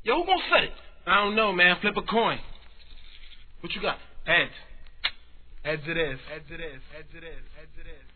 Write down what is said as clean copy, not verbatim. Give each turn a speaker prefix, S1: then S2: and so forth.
S1: Yo, who gonna set it?
S2: I don't know, man. Flip a coin.
S1: What you got?
S2: Heads. Heads it is. Heads it is. Heads it is. Heads it is.